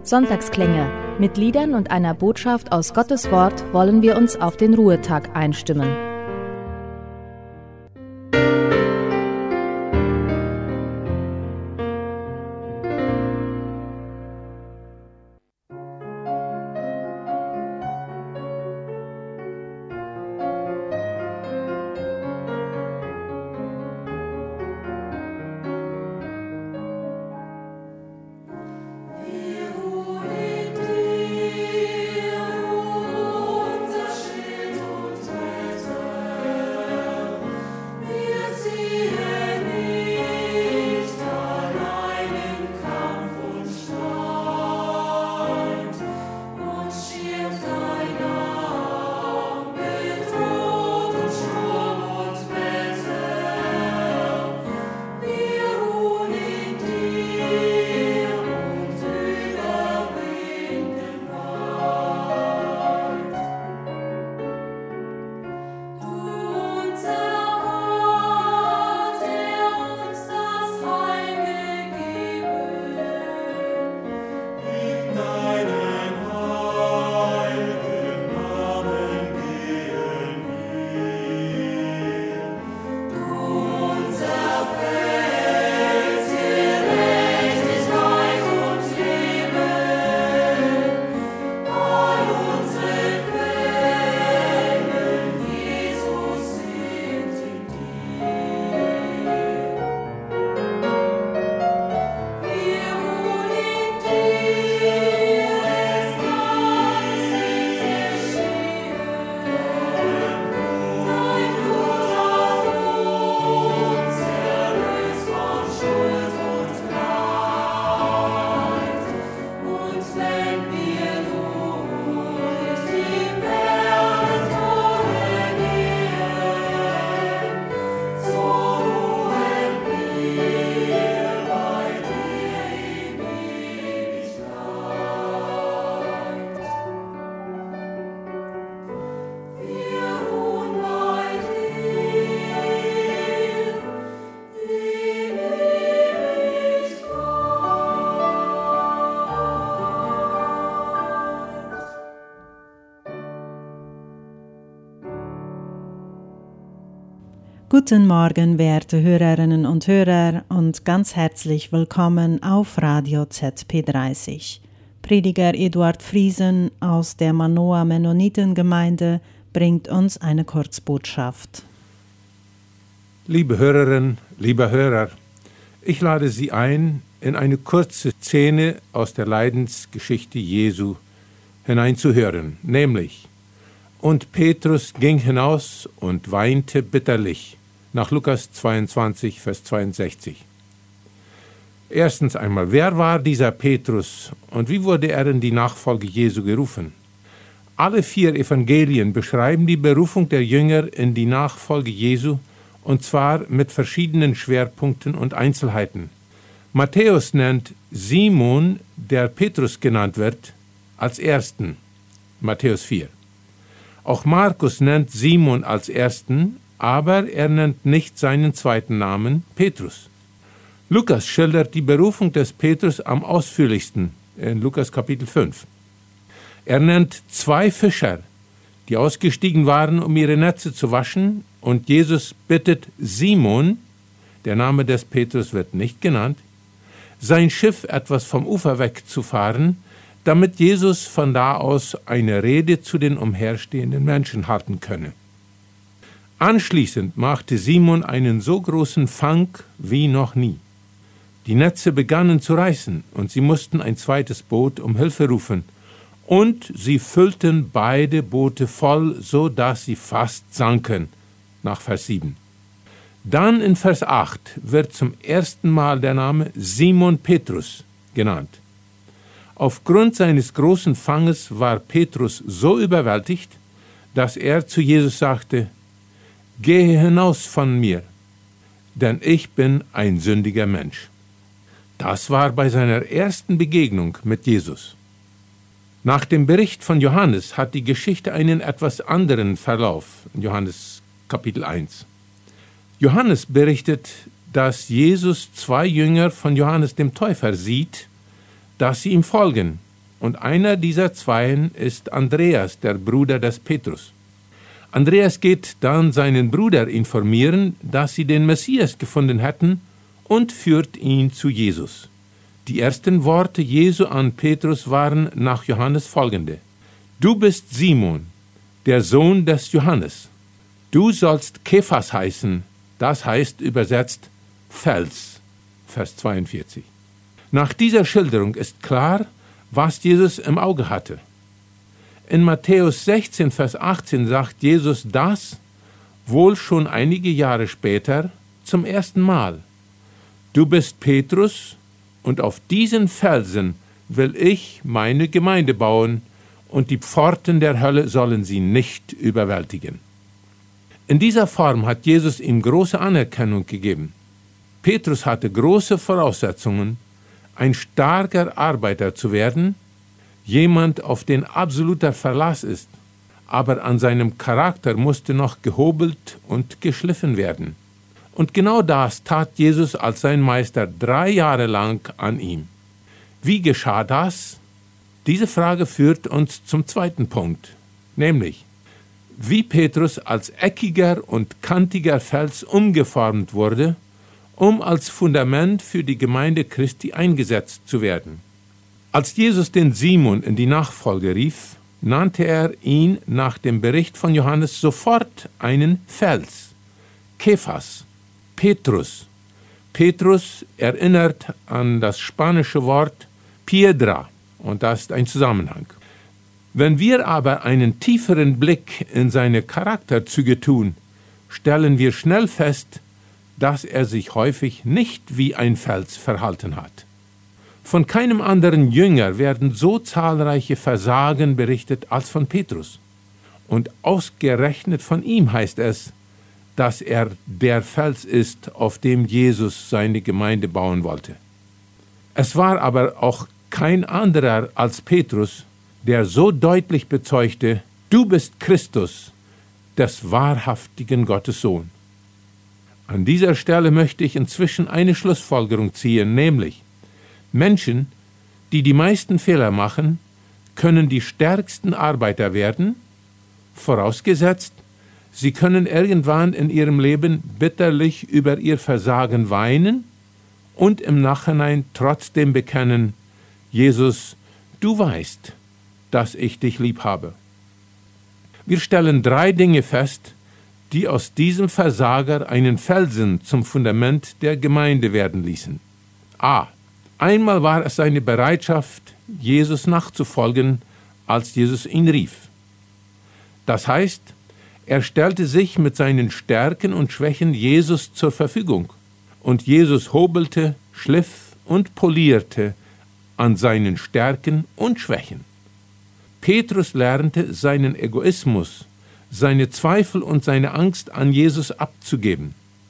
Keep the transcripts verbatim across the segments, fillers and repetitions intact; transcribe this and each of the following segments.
Sonntagsklänge. Mit Liedern und einer Botschaft aus Gottes Wort wollen wir uns auf den Ruhetag einstimmen. Guten Morgen, werte Hörerinnen und Hörer, und ganz herzlich willkommen auf Radio Z P dreißig. Prediger Eduard Friesen aus der Manoa Mennonitengemeinde bringt uns eine Kurzbotschaft. Liebe Hörerinnen, lieber Hörer, ich lade Sie ein, in eine kurze Szene aus der Leidensgeschichte Jesu hineinzuhören, nämlich: Und Petrus ging hinaus und weinte bitterlich, nach Lukas zweiundzwanzig, Vers zweiundsechzig. Erstens einmal, wer war dieser Petrus und wie wurde er in die Nachfolge Jesu gerufen? Alle vier Evangelien beschreiben die Berufung der Jünger in die Nachfolge Jesu, und zwar mit verschiedenen Schwerpunkten und Einzelheiten. Matthäus nennt Simon, der Petrus genannt wird, als Ersten, Matthäus vier. Auch Markus nennt Simon als Ersten, aber er nennt nicht seinen zweiten Namen, Petrus. Lukas schildert die Berufung des Petrus am ausführlichsten in Lukas Kapitel fünf. Er nennt zwei Fischer, die ausgestiegen waren, um ihre Netze zu waschen, und Jesus bittet Simon, der Name des Petrus wird nicht genannt, sein Schiff etwas vom Ufer wegzufahren, damit Jesus von da aus eine Rede zu den umherstehenden Menschen halten könne. Anschließend machte Simon einen so großen Fang wie noch nie. Die Netze begannen zu reißen, und sie mussten ein zweites Boot um Hilfe rufen, und sie füllten beide Boote voll, so dass sie fast sanken, nach Vers sieben. Dann in Vers acht wird zum ersten Mal der Name Simon Petrus genannt. Aufgrund seines großen Fanges war Petrus so überwältigt, dass er zu Jesus sagte: Gehe hinaus von mir, denn ich bin ein sündiger Mensch. Das war bei seiner ersten Begegnung mit Jesus. Nach dem Bericht von Johannes hat die Geschichte einen etwas anderen Verlauf, in Johannes Kapitel eins. Johannes berichtet, dass Jesus zwei Jünger von Johannes dem Täufer sieht, dass sie ihm folgen, und einer dieser Zweien ist Andreas, der Bruder des Petrus. Andreas geht dann seinen Bruder informieren, dass sie den Messias gefunden hätten, und führt ihn zu Jesus. Die ersten Worte Jesu an Petrus waren nach Johannes folgende: Du bist Simon, der Sohn des Johannes. Du sollst Kephas heißen, das heißt übersetzt Fels. Vers zweiundvierzig. Nach dieser Schilderung ist klar, was Jesus im Auge hatte. In Matthäus sechzehn, Vers achtzehn sagt Jesus das, wohl schon einige Jahre später, zum ersten Mal. Du bist Petrus, und auf diesen Felsen will ich meine Gemeinde bauen, und die Pforten der Hölle sollen sie nicht überwältigen. In dieser Form hat Jesus ihm große Anerkennung gegeben. Petrus hatte große Voraussetzungen, ein starker Arbeiter zu werden, jemand, auf den absoluter Verlass ist, aber an seinem Charakter musste noch gehobelt und geschliffen werden. Und genau das tat Jesus als sein Meister drei Jahre lang an ihm. Wie geschah das? Diese Frage führt uns zum zweiten Punkt, nämlich, wie Petrus als eckiger und kantiger Fels umgeformt wurde, um als Fundament für die Gemeinde Christi eingesetzt zu werden. Als Jesus den Simon in die Nachfolge rief, nannte er ihn nach dem Bericht von Johannes sofort einen Fels, Kephas, Petrus. Petrus erinnert an das spanische Wort Piedra, und das ist ein Zusammenhang. Wenn wir aber einen tieferen Blick in seine Charakterzüge tun, stellen wir schnell fest, dass er sich häufig nicht wie ein Fels verhalten hat. Von keinem anderen Jünger werden so zahlreiche Versagen berichtet als von Petrus. Und ausgerechnet von ihm heißt es, dass er der Fels ist, auf dem Jesus seine Gemeinde bauen wollte. Es war aber auch kein anderer als Petrus, der so deutlich bezeugte, du bist Christus, des wahrhaftigen Gottes Sohn. An dieser Stelle möchte ich inzwischen eine Schlussfolgerung ziehen, nämlich, Menschen, die die meisten Fehler machen, können die stärksten Arbeiter werden, vorausgesetzt, sie können irgendwann in ihrem Leben bitterlich über ihr Versagen weinen und im Nachhinein trotzdem bekennen, Jesus, du weißt, dass ich dich lieb habe. Wir stellen drei Dinge fest, die aus diesem Versager einen Felsen zum Fundament der Gemeinde werden ließen. A. Einmal war es seine Bereitschaft, Jesus nachzufolgen, als Jesus ihn rief. Das heißt, er stellte sich mit seinen Stärken und Schwächen Jesus zur Verfügung, und Jesus hobelte, schliff und polierte an seinen Stärken und Schwächen. Petrus lernte, seinen Egoismus, seine Zweifel und seine Angst an Jesus abzugeben.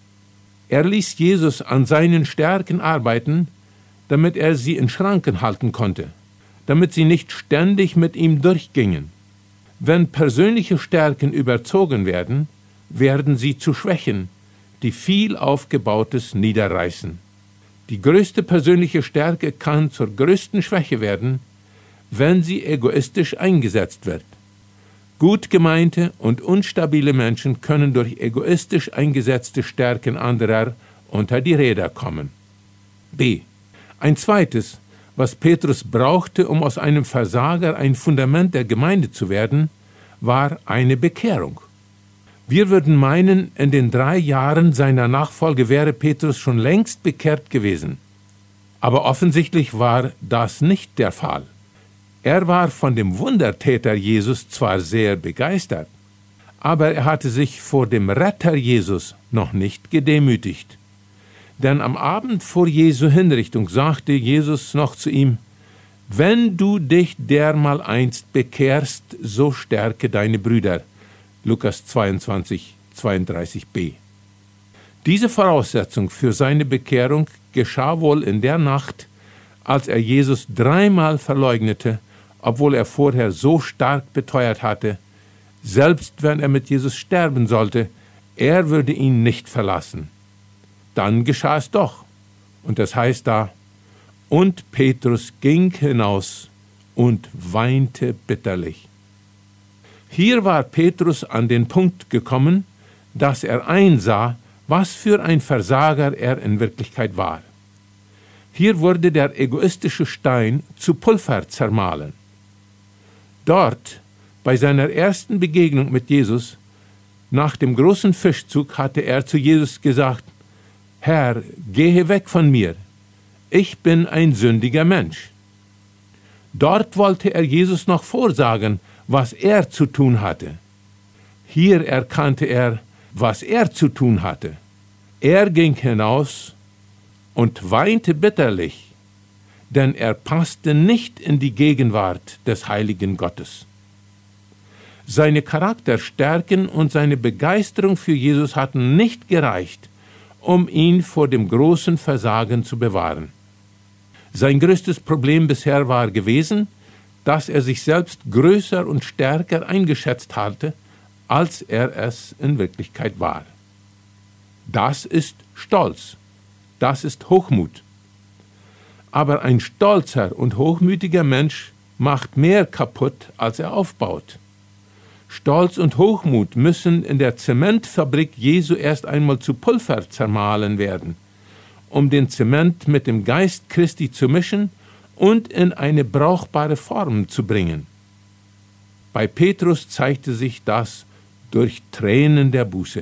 Er ließ Jesus an seinen Stärken arbeiten, damit er sie in Schranken halten konnte, damit sie nicht ständig mit ihm durchgingen. Wenn persönliche Stärken überzogen werden, werden sie zu Schwächen, die viel Aufgebautes niederreißen. Die größte persönliche Stärke kann zur größten Schwäche werden, wenn sie egoistisch eingesetzt wird. Gut gemeinte und unstabile Menschen können durch egoistisch eingesetzte Stärken anderer unter die Räder kommen. B. Ein zweites, was Petrus brauchte, um aus einem Versager ein Fundament der Gemeinde zu werden, war eine Bekehrung. Wir würden meinen, in den drei Jahren seiner Nachfolge wäre Petrus schon längst bekehrt gewesen. Aber offensichtlich war das nicht der Fall. Er war von dem Wundertäter Jesus zwar sehr begeistert, aber er hatte sich vor dem Retter Jesus noch nicht gedemütigt. Denn am Abend vor Jesu Hinrichtung sagte Jesus noch zu ihm, wenn du dich dermaleinst bekehrst, so stärke deine Brüder. Lukas zweiundzwanzig, zweiunddreißig b. Diese Voraussetzung für seine Bekehrung geschah wohl in der Nacht, als er Jesus dreimal verleugnete, obwohl er vorher so stark beteuert hatte, selbst wenn er mit Jesus sterben sollte, er würde ihn nicht verlassen. Dann geschah es doch. Und das heißt da, und Petrus ging hinaus und weinte bitterlich. Hier war Petrus an den Punkt gekommen, dass er einsah, was für ein Versager er in Wirklichkeit war. Hier wurde der egoistische Stein zu Pulver zermahlen. Dort, bei seiner ersten Begegnung mit Jesus, nach dem großen Fischzug, hatte er zu Jesus gesagt: Herr, gehe weg von mir, ich bin ein sündiger Mensch. Dort wollte er Jesus noch vorsagen, was er zu tun hatte. Hier erkannte er, was er zu tun hatte. Er ging hinaus und weinte bitterlich, denn er passte nicht in die Gegenwart des heiligen Gottes. Seine Charakterstärken und seine Begeisterung für Jesus hatten nicht gereicht, um ihn vor dem großen Versagen zu bewahren. Sein größtes Problem bisher war gewesen, dass er sich selbst größer und stärker eingeschätzt hatte, als er es in Wirklichkeit war. Das ist Stolz, das ist Hochmut. Aber ein stolzer und hochmütiger Mensch macht mehr kaputt, als er aufbaut. Stolz und Hochmut müssen in der Zementfabrik Jesu erst einmal zu Pulver zermahlen werden, um den Zement mit dem Geist Christi zu mischen und in eine brauchbare Form zu bringen. Bei Petrus zeigte sich das durch Tränen der Buße.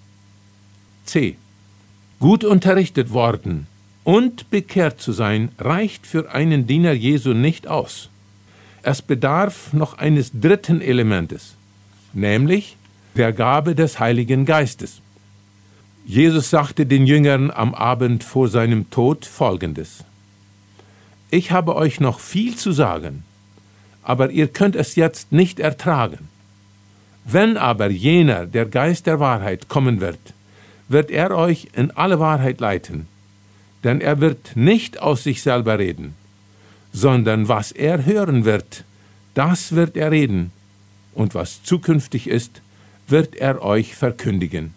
C. Gut unterrichtet worden und bekehrt zu sein, reicht für einen Diener Jesu nicht aus. Es bedarf noch eines dritten Elementes, nämlich der Gabe des Heiligen Geistes. Jesus sagte den Jüngern am Abend vor seinem Tod Folgendes: Ich habe euch noch viel zu sagen, aber ihr könnt es jetzt nicht ertragen. Wenn aber jener, der Geist der Wahrheit, kommen wird, wird er euch in alle Wahrheit leiten, denn er wird nicht aus sich selber reden, sondern was er hören wird, das wird er reden, und was zukünftig ist, wird er euch verkündigen.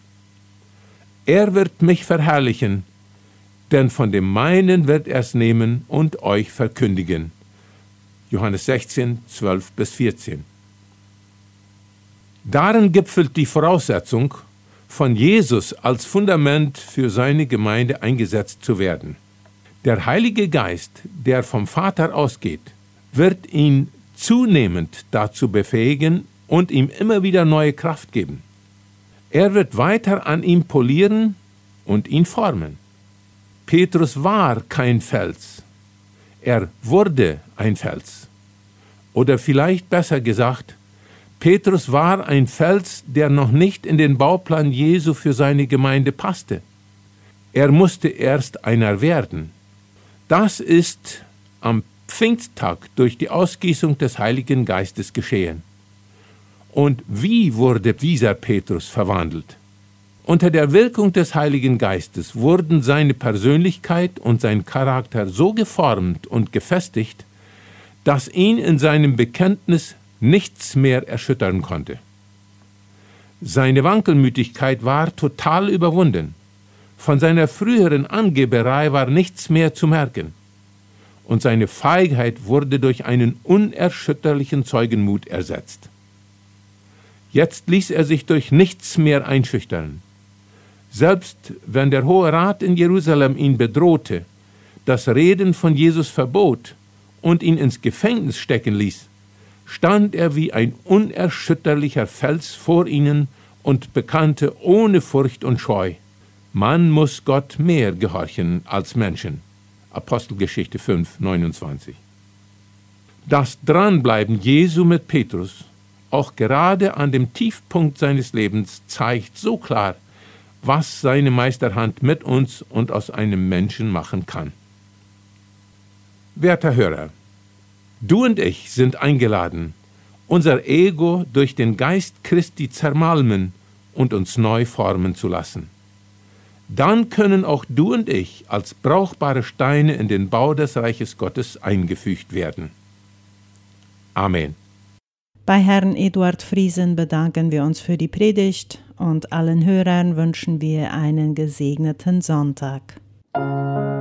Er wird mich verherrlichen, denn von dem meinen wird er es nehmen und euch verkündigen. Johannes sechzehn, zwölf bis vierzehn. Darin gipfelt die Voraussetzung, von Jesus als Fundament für seine Gemeinde eingesetzt zu werden. Der Heilige Geist, der vom Vater ausgeht, wird ihn zunehmend dazu befähigen und ihm immer wieder neue Kraft geben. Er wird weiter an ihm polieren und ihn formen. Petrus war kein Fels, er wurde ein Fels. Oder vielleicht besser gesagt, Petrus war ein Fels, der noch nicht in den Bauplan Jesu für seine Gemeinde passte. Er musste erst einer werden. Das ist am Pfingsttag durch die Ausgießung des Heiligen Geistes geschehen. Und wie wurde dieser Petrus verwandelt? Unter der Wirkung des Heiligen Geistes wurden seine Persönlichkeit und sein Charakter so geformt und gefestigt, dass ihn in seinem Bekenntnis nichts mehr erschüttern konnte. Seine Wankelmütigkeit war total überwunden. Von seiner früheren Angeberei war nichts mehr zu merken. Und seine Feigheit wurde durch einen unerschütterlichen Zeugenmut ersetzt. Jetzt ließ er sich durch nichts mehr einschüchtern. Selbst wenn der Hohe Rat in Jerusalem ihn bedrohte, das Reden von Jesus verbot und ihn ins Gefängnis stecken ließ, stand er wie ein unerschütterlicher Fels vor ihnen und bekannte ohne Furcht und Scheu: Man muss Gott mehr gehorchen als Menschen. Apostelgeschichte fünf, neunundzwanzig. Das Dranbleiben Jesu mit Petrus, auch gerade an dem Tiefpunkt seines Lebens, zeigt so klar, was seine Meisterhand mit uns und aus einem Menschen machen kann. Werter Hörer, du und ich sind eingeladen, unser Ego durch den Geist Christi zermalmen und uns neu formen zu lassen. Dann können auch du und ich als brauchbare Steine in den Bau des Reiches Gottes eingefügt werden. Amen. Bei Herrn Eduard Friesen bedanken wir uns für die Predigt und allen Hörern wünschen wir einen gesegneten Sonntag.